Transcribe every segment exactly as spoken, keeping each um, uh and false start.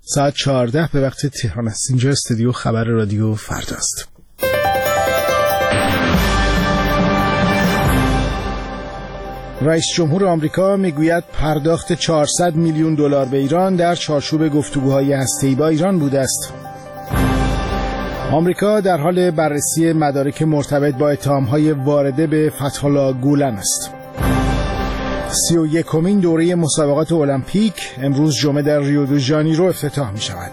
ساعت چهارده به وقت تهران است. اینجا استودیو خبر رادیو فردا است. رئیس جمهور آمریکا میگوید پرداخت چهارصد میلیون دلار به ایران در چارچوب گفتگوهای هسته‌ای با ایران بوده است. آمریکا در حال بررسی مدارک مرتبط با اتهام‌های وارده به فتح الله گولن است. سی و یکمین دوره مسابقات المپیک امروز جمعه در ریو دو ژانیرو افتتاح می شود.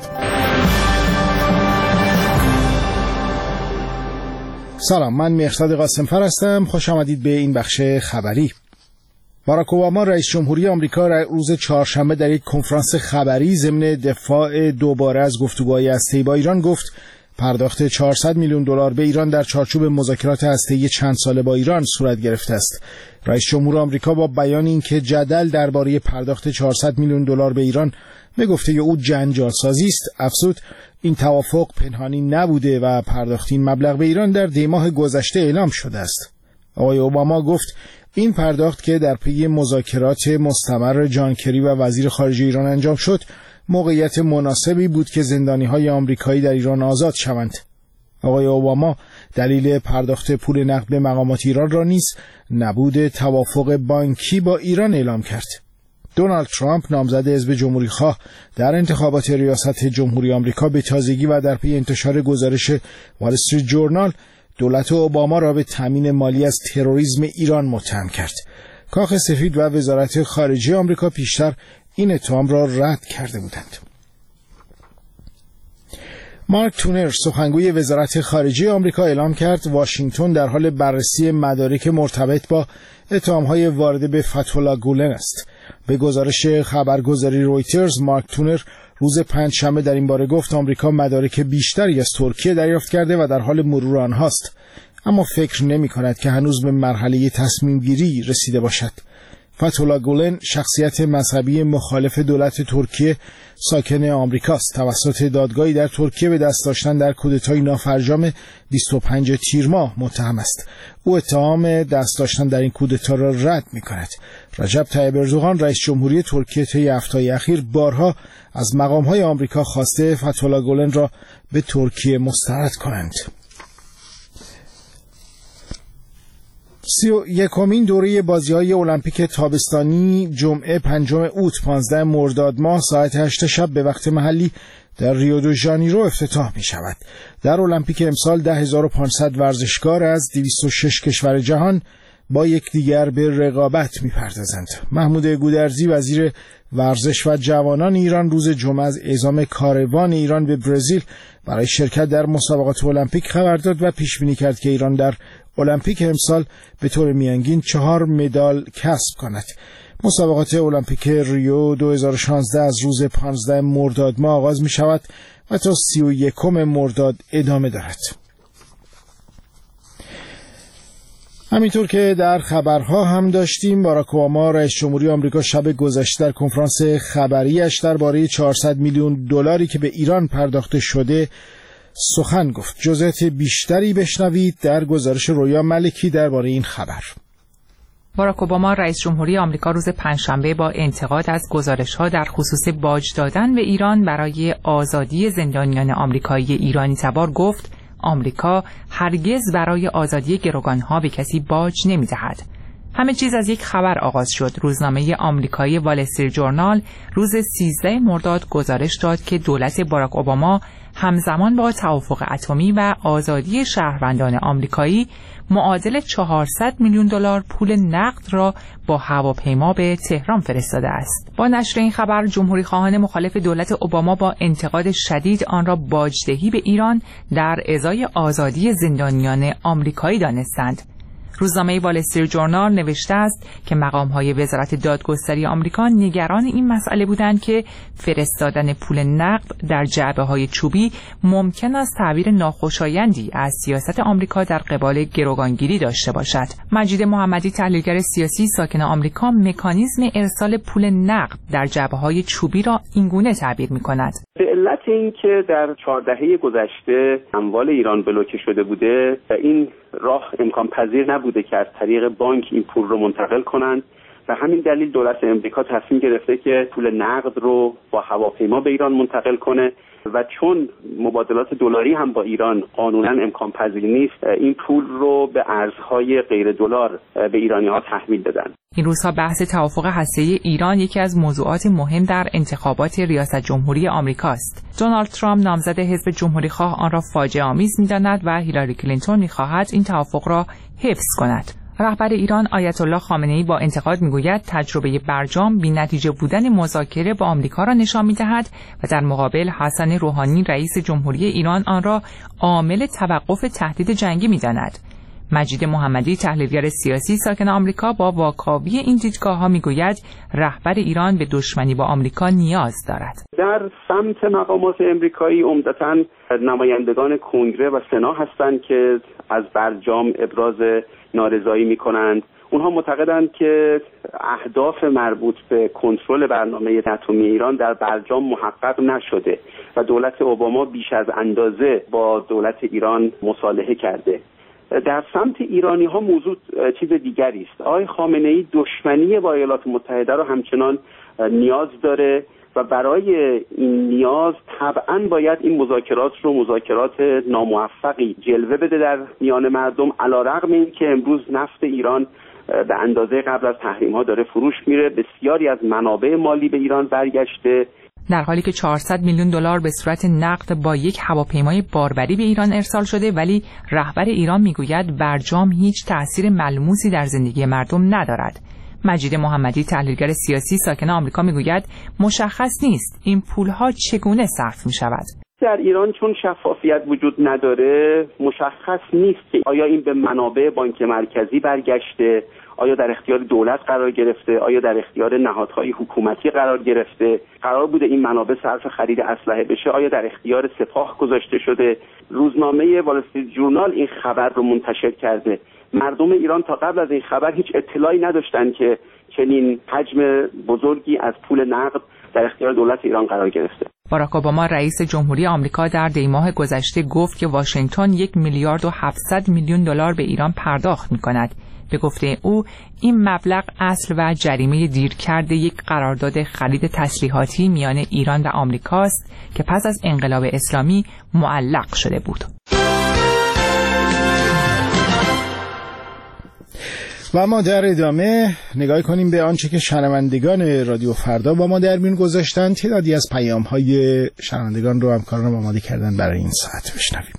سلام، من مهرداد قاسمفر هستم. خوش آمدید به این بخش خبری. باراک اوباما رئیس جمهوری آمریکا روز چهارشنبه در یک کنفرانس خبری ضمن دفاع دوباره از گفتگوهای هسته‌ای با ایران گفت پرداخت چهارصد میلیون دلار به ایران در چارچوب مذاکرات هسته‌ای چند ساله با ایران صورت گرفته است. رئیس جمهور آمریکا با بیان اینکه جدل درباره پرداخت چهارصد میلیون دلار به ایران به گفته او جنجال سازی است، افزود این توافق پنهانی نبوده و پرداخت این مبلغ به ایران در دی ماه گذشته اعلام شده است. آقای اوباما گفت این پرداخت که در پی مذاکرات مستمر جان کری و وزیر خارجه ایران انجام شد، موقعیت مناسبی بود که زندانی‌های آمریکایی در ایران آزاد شوند. آقای اوباما دلیل پرداخت پول نقد به مقامات ایران را نیز نبود توافق بانکی با ایران اعلام کرد. دونالد ترامپ نامزد حزب جمهوری‌خواه در انتخابات ریاست جمهوری آمریکا به تازگی و در پی انتشار گزارش وال استریت جورنال دولت اوباما را به تامین مالی از تروریسم ایران متهم کرد. کاخ سفید و وزارت خارجه آمریکا پیشتر این اتهام را رد کرده بودند. مارک تونر سخنگوی وزارت خارجه آمریکا اعلام کرد واشنگتن در حال بررسی مدارک مرتبط با اتهام‌های وارده به فتح الله گولن است. به گزارش خبرگزاری رویترز، مارک تونر روز پنجشنبه در این باره گفت آمریکا مدارک بیشتری از ترکیه دریافت کرده و در حال مرور آنهاست، اما فکر نمی‌کند که هنوز به مرحله تصمیم گیری رسیده باشد. فتح الله گولن شخصیت مذهبی مخالف دولت ترکیه ساکن آمریکاست. توسط دادگاهی در ترکیه به دست داشتن در کودتای نافرجام بیست و پنجم تیر ماه متهم است. او اتهام دست داشتن در این کودتا را رد می‌کند. رجب طیب اردوغان رئیس جمهوری ترکیه طی هفته‌های اخیر بارها از مقام‌های آمریکا خواسته فتح الله گولن را به ترکیه مسترد کنند. سی و یکمین دوره بازی‌های المپیک تابستانی جمعه پنجم اوت پانزده مرداد ماه ساعت هشت شب به وقت محلی در ریو دو ژانیرو افتتاح می شود. در المپیک امسال ده هزار و پانصد ورزشکار از دویست و شش کشور جهان با یکدیگر به رقابت می پردازند. محمود گودرزی وزیر ورزش و جوانان ایران روز جمعه از اعزام کاروان ایران به برزیل برای شرکت در مسابقات المپیک خبر داد و پیش بینی کرد که ایران در المپیک امسال به طور میانگین چهار مدال کسب کند. مسابقات المپیک ریو دو هزار و شانزده از روز پانزده مرداد ماه آغاز می شود و تا سی و یکم مرداد ادامه دارد. همینطور که در خبرها هم داشتیم، باراک اوباما رئیس جمهوری آمریکا شب گذشته در کنفرانس خبریش درباره چهارصد میلیون دلاری که به ایران پرداخته شده سخن گفت. جزئیات بیشتری بشنوید در گزارش رویا ملکی درباره این خبر. باراک اوباما رئیس جمهوری آمریکا روز پنجشنبه با انتقاد از گزارش‌ها در خصوص باج دادن به ایران برای آزادی زندانیان آمریکایی ایرانی تبار گفت آمریکا هرگز برای آزادی گروگان‌ها به کسی باج نمی‌دهد. همه چیز از یک خبر آغاز شد. روزنامه آمریکایی وال استریت جورنال روز سیزده مرداد گزارش داد که دولت باراک اوباما همزمان با توافق اتمی و آزادی شهروندان آمریکایی معادل چهارصد میلیون دلار پول نقد را با هواپیما به تهران فرستاده است. با نشر این خبر جمهوری خواهان مخالف دولت اوباما با انتقاد شدید آن را باجدهی به ایران در ازای آزادی زندانیان آمریکایی دانستند. روزنامه وال استریت جورنال نوشته است که مقام‌های وزارت دادگستری آمریکا نگران این مسئله بودند که فرستادن پول نقد در جعبه‌های چوبی ممکن است تعبیر ناخوشایندی از سیاست آمریکا در قبال گروگانگیری داشته باشد. مجید محمدی تحلیلگر سیاسی ساکن آمریکا مکانیزم ارسال پول نقد در جعبه‌های چوبی را اینگونه تعبیر می‌کند: به علت اینکه در چهار دهه گذشته اموال ایران بلوکه شده بوده و این راه امکان پذیر نبوده که از طریق بانک این پول رو منتقل کنند به همین دلیل دولت امریکا تصمیم گرفته که پول نقد رو با هواپیما به ایران منتقل کنه و چون مبادلات دلاری هم با ایران قانونا امکان پذیر نیست، این پول رو به ارزهای غیر دلار به ایرانی‌ها تحویل دادن. این روزها بحث توافق هسته‌ای ایران یکی از موضوعات مهم در انتخابات ریاست جمهوری آمریکاست. دونالد ترامپ نامزد حزب جمهوری‌خواه آن را فاجعه آمیز می‌داند و هیلاری کلینتون می‌خواهد این توافق را حفظ کند. رهبر ایران آیت الله خامنه‌ای با انتقاد میگوید تجربه برجام بی‌نتیجه بودن مذاکره با آمریکا را نشان می‌دهد و در مقابل حسن روحانی رئیس جمهوری ایران آن را عامل توقف تهدید جنگی می‌داند. مجید محمدی تحلیلگر سیاسی ساکن آمریکا با واکاوی این دیدگاه‌ها میگوید رهبر ایران به دشمنی با آمریکا نیاز دارد. در سمت مقامات امریکایی عمدتاً نمایندگان کنگره و سنا هستند که از برجام ابراز نارضایی می‌کنند. اونها معتقدند که اهداف مربوط به کنترل برنامه اتمی ایران در برجام محقق نشده و دولت اوباما بیش از اندازه با دولت ایران مصالحه کرده. در سمت ایرانی ها موضوع چیز دیگری است. آقای خامنه‌ای دشمنی با ایالات متحده را همچنان نیاز داره و برای این نیاز طبعاً باید این مذاکرات رو مذاکرات ناموفقی جلوه بده در میان مردم، علیرغم اینکه امروز نفت ایران به اندازه قبل از تحریم ها داره فروش میره، بسیاری از منابع مالی به ایران برگشته، در حالی که چهارصد میلیون دلار به صورت نقد با یک هواپیمای باربری به ایران ارسال شده، ولی رهبر ایران میگوید برجام هیچ تأثیر ملموسی در زندگی مردم ندارد. مجید محمدی تحلیلگر سیاسی ساکن آمریکا میگوید مشخص نیست این پولها چگونه صرف میشود. در ایران چون شفافیت وجود نداره مشخص نیست که آیا این به منابع بانک مرکزی برگشته، آیا در اختیار دولت قرار گرفته، آیا در اختیار نهادهای حکومتی قرار گرفته، قرار بوده این منابع صرف خرید اسلحه بشه، آیا در اختیار سپاه گذاشته شده. روزنامه وال استریت ژورنال این خبر رو منتشر کرده. مردم ایران تا قبل از این خبر هیچ اطلاعی نداشتند که چنین حجم بزرگی از پول نقد در اختیار دولت ایران قرار گرفته. باراک اوباما رئیس جمهوری آمریکا در دیماه گذشته گفت که واشنگتن یک میلیارد و هفتصد میلیون دلار به ایران پرداخت می‌کند. به گفته او این مبلغ اصل و جریمه دیرکرد یک قرارداد خرید تسلیحاتی میان ایران و آمریکاست که پس از انقلاب اسلامی معلق شده بود. و ما در ادامه نگاه کنیم به آنچه که شنوندگان رادیو فردا با ما در میون گذاشتن. تعدادی از پیام‌های شنوندگان رو همکارانم آماده کردن برای این ساعت بشنویم.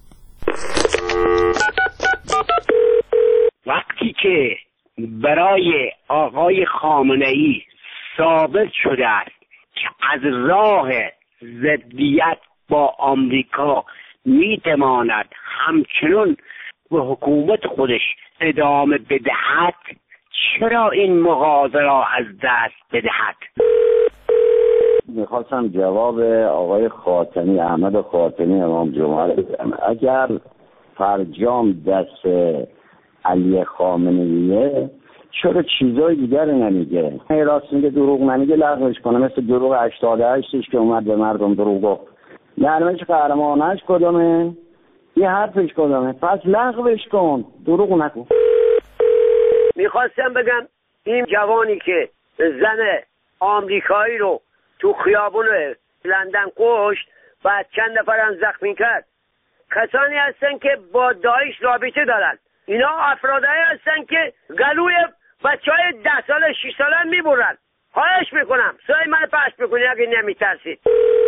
وقتی که برای آقای خامنه‌ای ثابت شده است که از راه ضدیت با آمریکا میتواند همچنین به حکومت خودش ادامه بدهد، چرا این مغازه را از دست بدهد؟ میخواستم جواب آقای خاتمی، احمد خاتمی امام جمعه بدم. اگر فرجام دست علی خامنه‌ایه چرا چیزای دیگر نمیگه؟ راست میگه، دروغ نمیگه، لغوش کنه. مثل دروغ هشتاد و هشتش که اومد به مردم دروغ گفت. نرمش قهرمانش کدومه؟ یه حرفش کدومه؟ پس لغوش کن، دروغ نکن. میخواستم بگم این جوانی که زن آمریکایی رو تو خیابون لندن کشت و چند نفرم زخمی کرد، کسانی هستن که با داعش رابطه دارن. اینا افرادایی هستن که گلوی بچه های ده ساله شش ساله میبرن. خواهش میکنم سای من پخش بکنی اگه نمیترسید.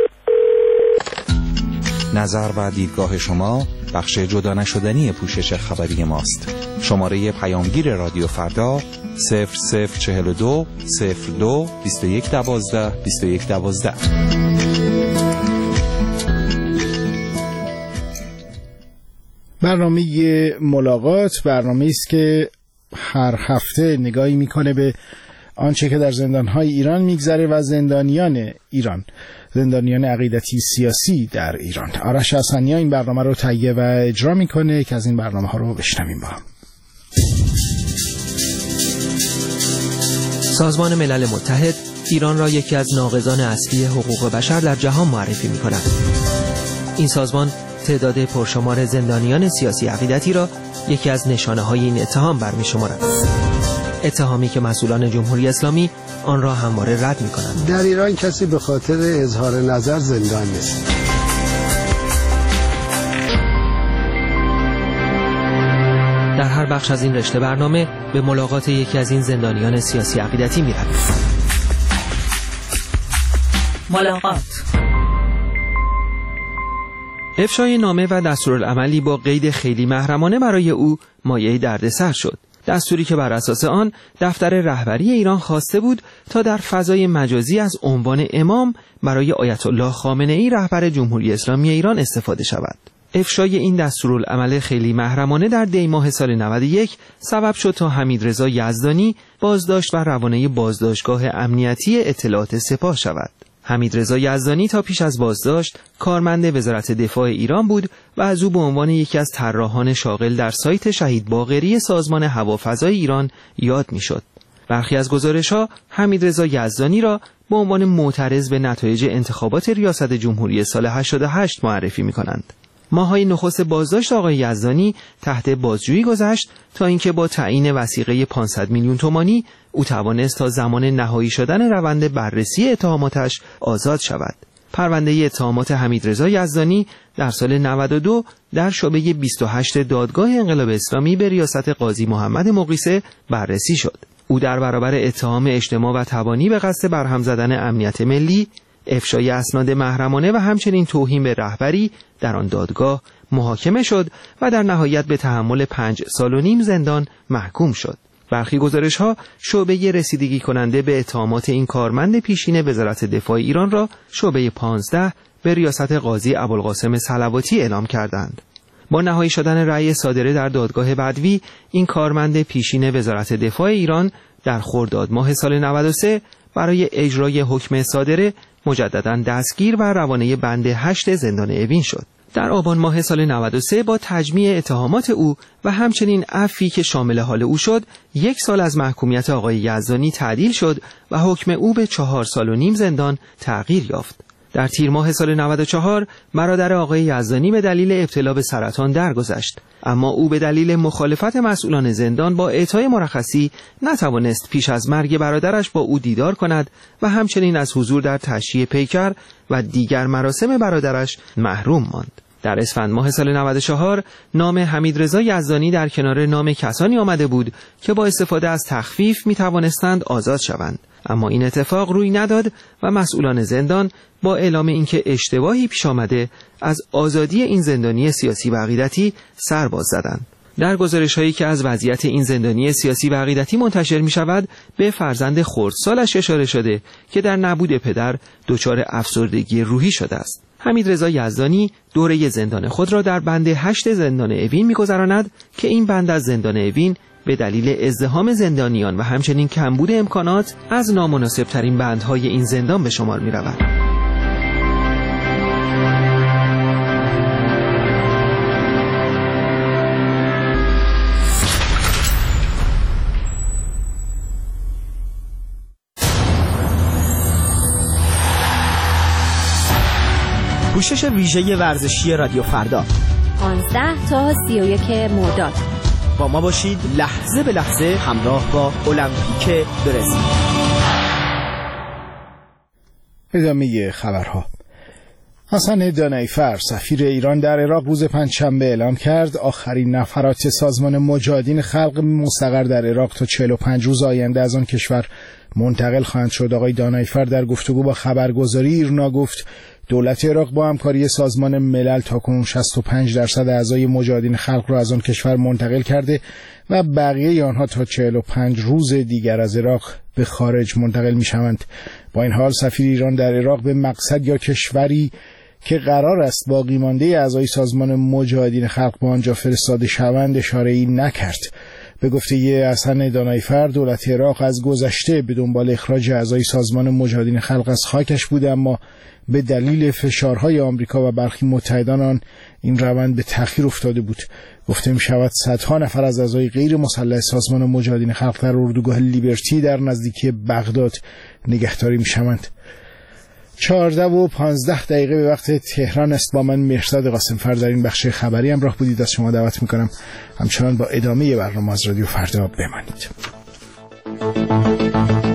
نظر و دیدگاه شما بخش جدا نشدنی پوشش خبری ماست. شماره پیامگیر رادیو فردا صفر صفر چهل و دو صفر دو بیست و یک دوازده بیست و یک دوازده. برنامه ملاقات برنامه است که هر هفته نگاهی میکنه به آنچه که در زندانهای ایران میگذره و زندانیان ایران، زندانیان عقیدتی سیاسی در ایران. آرش حسنی این برنامه رو تهیه و اجرا میکنه که از این برنامه ها رو بشنویم با هم. سازمان ملل متحد ایران را یکی از ناقضان اصلی حقوق بشر در جهان معرفی میکند. این سازمان تعداد پرشمار زندانیان سیاسی عقیدتی را یکی از نشانه‌های این اتهام برمی‌شمارد. اتهامی که مسئولان جمهوری اسلامی آن را همواره رد می‌کنند. در ایران کسی به خاطر اظهار نظر زندان نیست. در هر بخش از این رشته برنامه به ملاقات یکی از این زندانیان سیاسی عقیدتی می‌رویم. ملاقات. افشای نامه و دستورالعملی با قید خیلی محرمانه برای او مایه دردسر شد. دستوری که بر اساس آن دفتر رهبری ایران خواسته بود تا در فضای مجازی از عنوان امام برای آیت الله خامنه‌ای رهبر جمهوری اسلامی ایران استفاده شود. افشای این دستورالعمل خیلی محرمانه در دی ماه سال نود و یک سبب شد تا حمیدرضا یزدانی بازداشت و روانه بازداشتگاه امنیتی اطلاعات سپاه شود. حمیدرضا یزدانی تا پیش از بازداشت کارمند وزارت دفاع ایران بود و از او به عنوان یکی از طراحان شاغل در سایت شهید باقری سازمان هوافضای ایران یاد میشد. برخی از گزارش‌ها حمیدرضا یزدانی را به عنوان معترض به نتایج انتخابات ریاست جمهوری سال هشتاد و هشت معرفی می‌کنند. ماه‌های نخست بازداشت آقای یزدانی تحت بازجویی گذشت تا اینکه با تعیین وثیقه پانصد میلیون تومانی او توانست تا زمان نهایی شدن روند بررسی اتهاماتش آزاد شود. پرونده اتهامات حمیدرضا یزدانی در سال نود و دو در شعبه بیست و هشت دادگاه انقلاب اسلامی به ریاست قاضی محمد مقیسه بررسی شد. او در برابر اتهام اجتماع و تبانی به قصد برهم زدن امنیت ملی، افشای اسناد محرمانه و همچنین توهین به رهبری در آن دادگاه محاکمه شد و در نهایت به تحمل پنج سال و نیم زندان محکوم شد. برخی گزارش‌ها شعبه رسیدگی کننده به اتهامات این کارمند پیشین وزارت دفاع ایران را شعبه پانزده به ریاست قاضی ابوالقاسم صلواتی اعلام کردند. با نهایی شدن رأی صادره در دادگاه بدوی، این کارمند پیشین وزارت دفاع ایران در خرداد ماه سال نود و سه برای اجرای حکم صادره مجدداً دستگیر و روانه بند هشت زندان اوین شد. در آبان ماه سال نود و سه با تجمیع اتهامات او و همچنین عفوی که شامل حال او شد، یک سال از محکومیت آقای یزدانی تعدیل شد و حکم او به چهار سال و نیم زندان تغییر یافت. در تیر ماه سال نود و چهار برادر آقای یزدانی به دلیل ابتلا به سرطان درگذشت، اما او به دلیل مخالفت مسئولان زندان با اعطای مرخصی نتوانست پیش از مرگ برادرش با او دیدار کند و همچنین از حضور در تشییع پیکر و دیگر مراسم برادرش محروم ماند. در اسفند ماه سال نود و چهار نام حمیدرضا یزدانی در کنار نام کسانی آمده بود که با استفاده از تخفیف می توانستند آزاد شوند، اما این اتفاق روی نداد و مسئولان زندان با اعلام اینکه اشتباهی پیش آمده از آزادی این زندانی سیاسی و عقیدتی سر باز زدند. در گزارش‌هایی که از وضعیت این زندانی سیاسی و عقیدتی منتشر می‌شود به فرزند خردسالش اشاره شده که در نبود پدر دچار افسردگی روحی شده است. حمیدرضا یزدانی دوره زندان خود را در بند هشت زندان اوین می‌گذراند که این بند از زندان اوین به دلیل ازدحام زندانیان و همچنین کمبود امکانات از نامناسب‌ترین بندهای این زندان به شمار می‌رود. پوشش ویژه ورزشی رادیو فردا پانزده تا سی و یک مرداد. با ما باشید لحظه به لحظه همراه با المپیک برزیل. ادامه خبرها. حسن دانایفر سفیر ایران در عراق روز پنجشنبه اعلام کرد آخرین نفرات سازمان مجاهدین خلق مستقر در عراق تا چهل و پنج روز آینده از آن کشور منتقل خواهند شد. آقای دانایفر در گفتگو با خبرگزاری ایرنا گفت دولت عراق با همکاری سازمان ملل تاکنون شصت و پنج درصد اعضای مجاهدین خلق را از آن کشور منتقل کرده و بقیه آنها تا چهل و پنج روز دیگر از عراق به خارج منتقل می شوند. با این حال سفیر ایران در عراق به مقصد یا کشوری که قرار است باقی مانده اعضای سازمان مجاهدین خلق با آنجا فرستاده شوند اشاره‌ای نکرد. به گفته حسن دانایفر دولت عراق از گذشته به دنبال اخراج اعضای سازمان مجاهدین خلق از خاکش بوده، اما به دلیل فشارهای آمریکا و برخی متحدان آن این روند به تأخیر افتاده بود. گفته می شود صدها نفر از اعضای غیر مسلح سازمان مجاهدین خلق در اردوگاه لیبرتی در نزدیکی بغداد نگهداری می شوند. چهارده و پانزده دقیقه به وقت تهران است. با من مهرزاد قاسمفر در این بخش خبری همراه بودید. از شما دعوت می کنم همچنان با ادامه برنامه از رادیو فردا بمانید. شنوید.